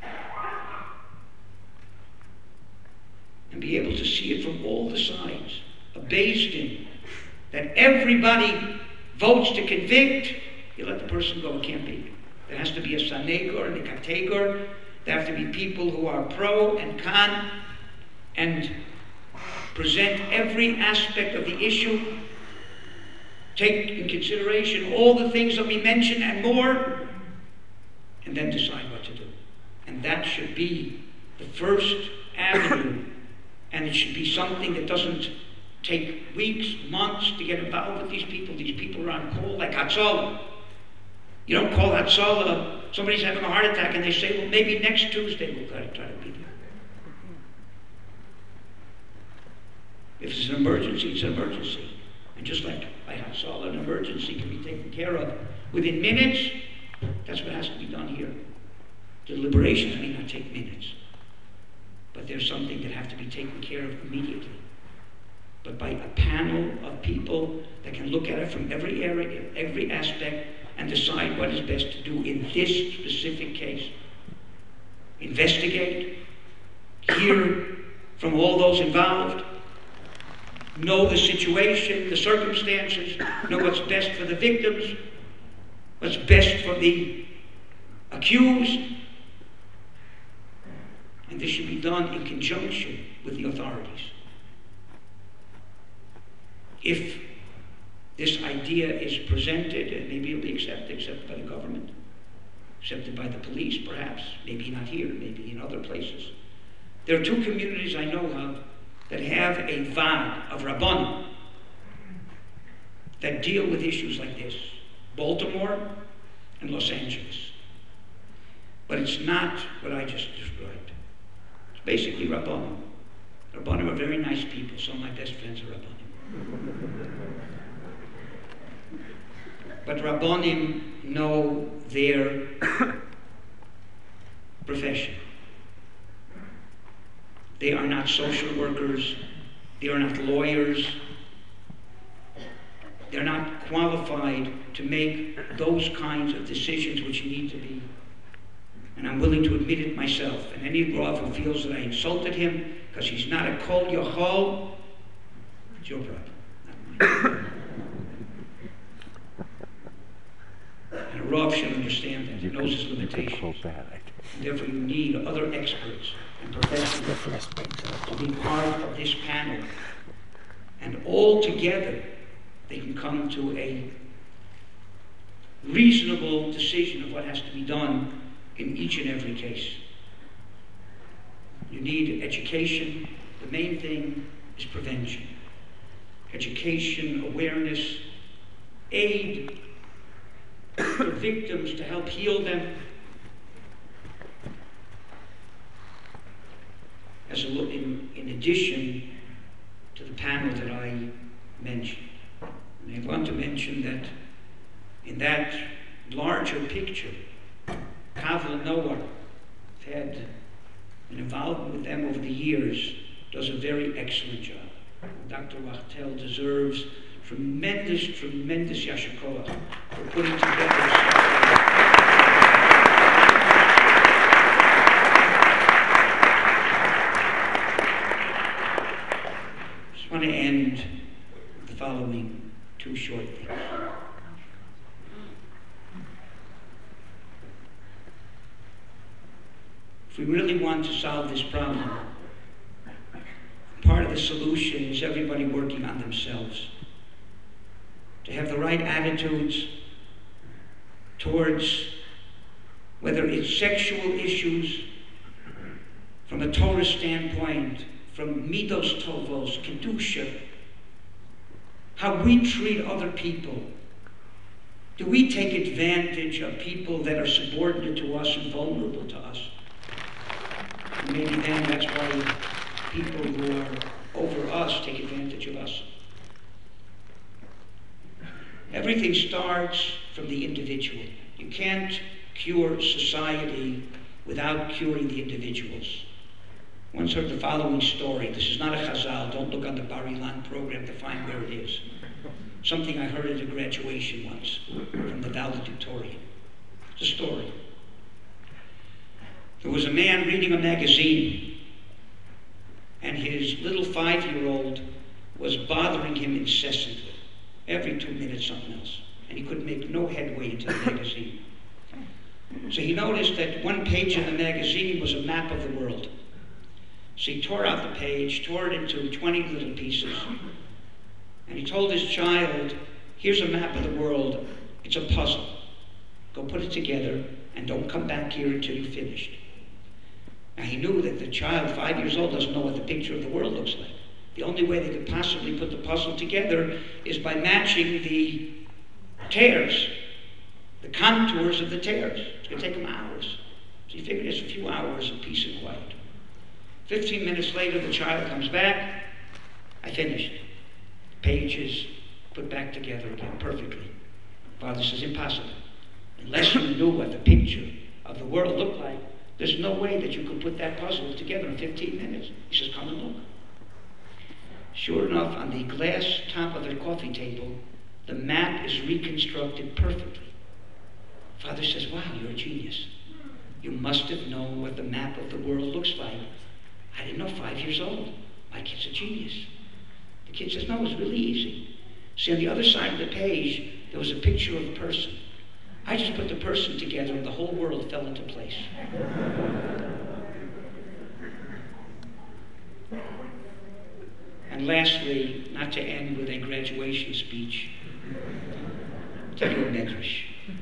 [SPEAKER 2] and be able to see it from all the sides, a Beis Din, that everybody votes to convict, you let the person go, it can't be. There has to be a Sanegor and a Kategor. There have to be people who are pro and con and present every aspect of the issue, take in consideration all the things that we mentioned and more, and then decide what to do. And that should be the first avenue, and it should be something that doesn't take weeks, months to get involved with these people. These people are on call like Hatzalah. You don't call Hatzalah, somebody's having a heart attack, and they say, well, maybe next Tuesday we'll try to be there. If it's an emergency, it's an emergency. And just like by Hatzalah, an emergency can be taken care of within minutes. That's what has to be done here. Deliberations may not take minutes, but there's something that have to be taken care of immediately. But by a panel of people that can look at it from every area, every aspect, and decide what is best to do in this specific case. Investigate, hear from all those involved, know the situation, the circumstances, know what's best for the victims, what's best for the accused, and this should be done in conjunction with the authorities. If this idea is presented, and maybe it'll be accepted by the government, accepted by the police perhaps, maybe not here, maybe in other places. There are two communities I know of that have a Vaad of Rabbanim that deal with issues like this. Baltimore and Los Angeles. But it's not what I just described. It's basically Rabbanim. Rabbanim are very nice people. Some of my best friends are Rabbanim. But Rabbanim know their profession. They are not social workers. They are not lawyers. They're not qualified to make those kinds of decisions which need to be. And I'm willing to admit it myself. And any Rav who feels that I insulted him because he's not a Kol Yochol, it's your problem, not mine. And a Rav should understand that. He knows his limitations. And therefore you need other experts and professionals to be part of this panel. And all together they can come to a reasonable decision of what has to be done in each and every case. You need education. The main thing is prevention. Education, awareness, aid for victims to help heal them. In addition to the panel that I mentioned. And I want to mention that in that larger picture, Kavla Noah had an involvement with them over the years, does a very excellent job. Dr. Wachtel deserves tremendous yasher koach for putting together I want to end with the following two short things. If we really want to solve this problem, part of the solution is everybody working on themselves. To have the right attitudes towards whether it's sexual issues from a Torah standpoint, from midos tovos, kedusha, how we treat other people. Do we take advantage of people that are subordinate to us and vulnerable to us? And maybe then that's why people who are over us take advantage of us. Everything starts from the individual. You can't cure society without curing the individuals. Once heard the following story. This is not a chazal. Don't look on the Bar Ilan program to find where it is. Something I heard at a graduation once from the valedictorian. It's a story. There was a man reading a magazine, and his little 5-year-old was bothering him incessantly. Every 2 minutes, something else. And he could make no headway into the magazine. So he noticed that one page in the magazine was a map of the world. So he tore out the page, tore it into 20 little pieces, and he told his child, here's a map of the world. It's a puzzle. Go put it together, and don't come back here until you've finished. Now he knew that the child, 5 years old, doesn't know what the picture of the world looks like. The only way they could possibly put the puzzle together is by matching the tears, the contours of the tears. It's going to take him hours. So he figured it's a few hours of peace and quiet. 15 minutes later, the child comes back. I finished. The page is put back together again perfectly. Father says, impossible. Unless you knew what the picture of the world looked like, there's no way that you could put that puzzle together in 15 minutes. He says, come and look. Sure enough, on the glass top of the coffee table, the map is reconstructed perfectly. Father says, wow, you're a genius. You must have known what the map of the world looks like. I didn't know, 5 years old. My kid's a genius. The kid says, no, it's really easy. See, on the other side of the page, there was a picture of a person. I just put the person together and the whole world fell into place. And lastly, not to end with a graduation speech, I'll tell you a medrash.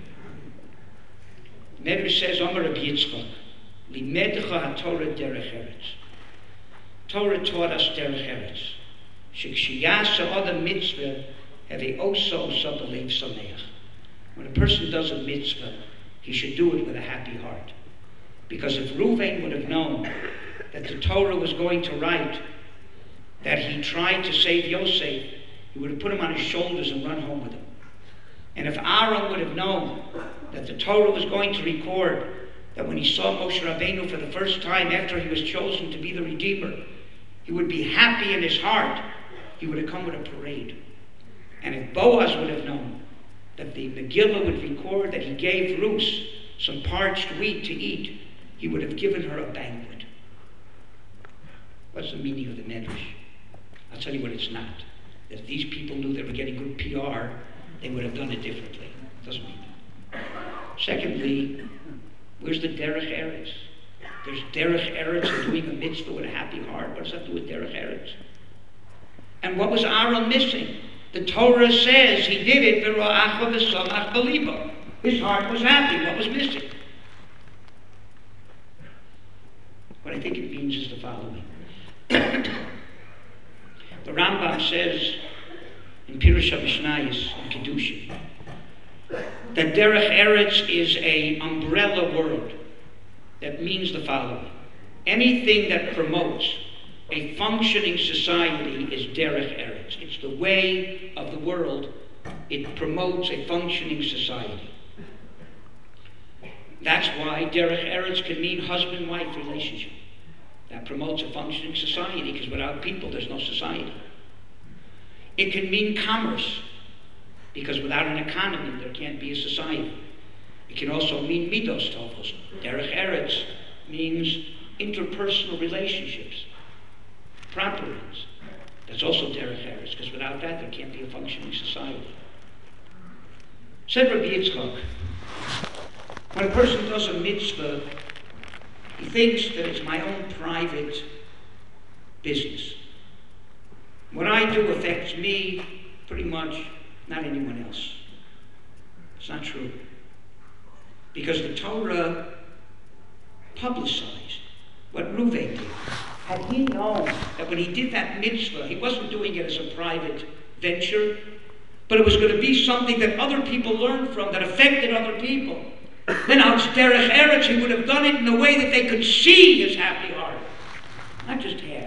[SPEAKER 2] Medrash says, Omer Rabbi Yitzchak, Limedcha HaTorah derech eretz. Torah taught us derech eretz. Shekshiyasa Adam mitzvah hevi oso sabalev sameach. When a person does a mitzvah, he should do it with a happy heart. Because if Reuven would have known that the Torah was going to write that he tried to save Yosef, he would have put him on his shoulders and run home with him. And if Aaron would have known that the Torah was going to record that when he saw Moshe Rabbeinu for the first time after he was chosen to be the Redeemer, he would be happy in his heart, he would have come with a parade. And if Boaz would have known that the Megillah would record that he gave Ruth some parched wheat to eat, he would have given her a banquet. What's the meaning of the Medrash? I'll tell you what it's not. If these people knew they were getting good PR, they would have done it differently. It doesn't mean that. Secondly, where's the derech eretz? There's derech eretz in doing a mitzvah with a happy heart. What does that do with derech eretz? And what was Aaron missing? The Torah says he did it, v'ro'acha v'samach b'libo. His heart was happy. What was missing? What I think it means is the following. The Rambam says in Pirush HaMishnayos in Kedushin that Derech Eretz is an umbrella word that means the following. Anything that promotes a functioning society is Derech Eretz. It's the way of the world. It promotes a functioning society. That's why Derech Eretz can mean husband-wife relationship. That promotes a functioning society, because without people there's no society. It can mean commerce, because without an economy there can't be a society. It can also mean midos tovos. Derech Eretz means interpersonal relationships, proper ones. That's also Derech Eretz, because without that there can't be a functioning society. Said Rabbi Yitzchak, when a person does a mitzvah, he thinks that it's my own private business. What I do affects me pretty much, not anyone else. It's not true. Because the Torah publicized what Reuven did. Had he known that when he did that mitzvah, he wasn't doing it as a private venture, but it was going to be something that other people learned from, that affected other people, then out Derech Eretz, he would have done it in a way that they could see his happy heart. Not just have.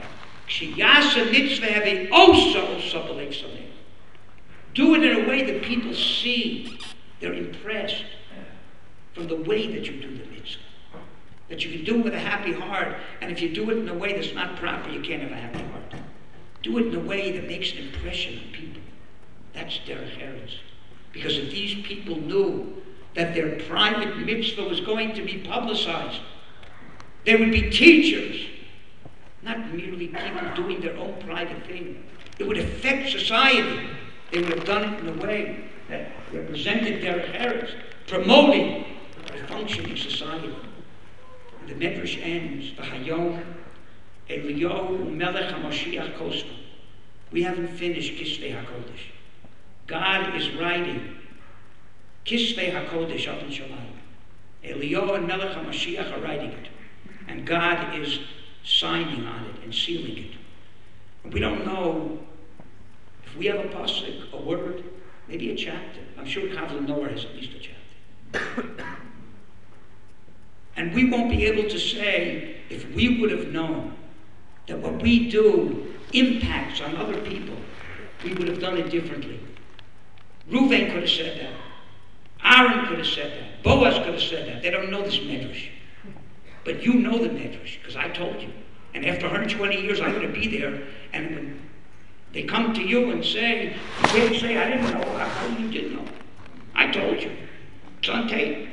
[SPEAKER 2] Do it in a way that people see. They're impressed from the way that you do the mitzvah. That you can do it with a happy heart, and if you do it in a way that's not proper, you can't have a happy heart. Do it in a way that makes an impression on people. That's Derech Eretz. Because if these people knew that their private mitzvah was going to be publicized, there would be teachers, not merely people doing their own private thing. It would affect society. They would have done it in a way that represented Derech Eretz, promoting a functioning society. And the Medrash ends, V'hayom Eliyahu Melech HaMashiach Kosma. We haven't finished Kisvei HaKodesh. God is writing Kisvei HaKodesh up in Shamayim. Eliyahu and Melech HaMashiach are writing it. And God is signing on it and sealing it. And we don't know if we have a pasuk, a word, maybe a chapter. I'm sure Kavla Noah has at least a chapter. And we won't be able to say, if we would have known that what we do impacts on other people, we would have done it differently. Reuven could have said that. Aaron could have said that. Boaz could have said that. They don't know this Medrash. But you know the Medrash, because I told you. And after 120 years, I'm going to be there. And when they come to you and say, you can't say, I didn't know. How you did know? I told you. It's on tape.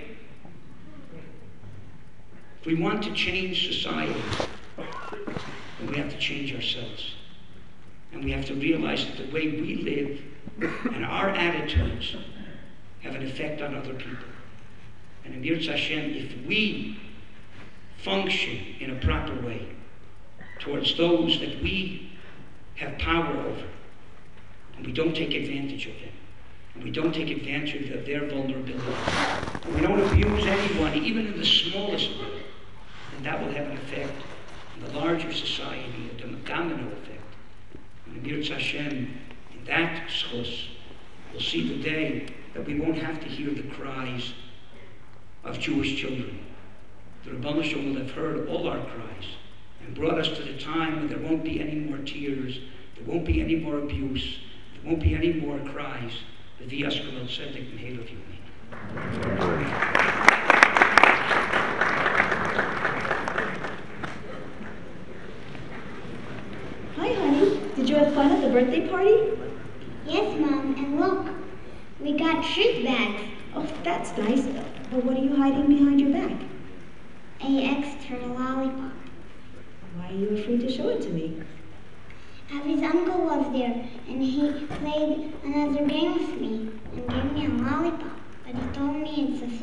[SPEAKER 2] If we want to change society, then we have to change ourselves. And we have to realize that the way we live and our attitudes have an effect on other people. And in Yirtzeh Hashem, if we function in a proper way towards those that we have power over, and we don't take advantage of them, and we don't take advantage of their vulnerability, and we don't abuse anyone, even in the smallest way, then that will have an effect on the larger society, a domino effect. And in Yirtzeh Hashem, in that schos, we'll see the day that we won't have to hear the cries of Jewish children. The Rebbeinu Shalom will have heard all our cries and brought us to the time when there won't be any more tears, there won't be any more abuse, there won't be any more cries. The V'yaskel Tzedek Me'elav Yomim.
[SPEAKER 3] Hi, honey. Did you have fun at the birthday party?
[SPEAKER 4] Yes, Mom, and look, we got treat bags.
[SPEAKER 3] Oh, that's nice. But what are you hiding behind your back?
[SPEAKER 4] An extra lollipop.
[SPEAKER 3] Why are you afraid to show it to me?
[SPEAKER 4] Avi's uncle was there, and he played another game with me.